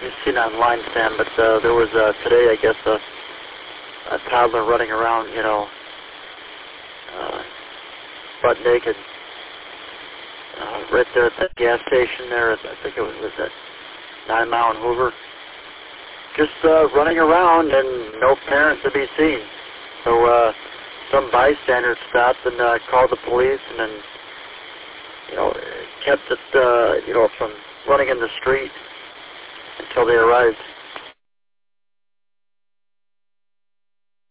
you've seen online, Sam, but there was today, I guess, a toddler running around, butt naked, right there at that gas station there. I think it was at 9 Mile and Hoover. Just running around and no parent to be seen. So some bystanders stopped and called the police, and then kept it from running in the street until they arrived.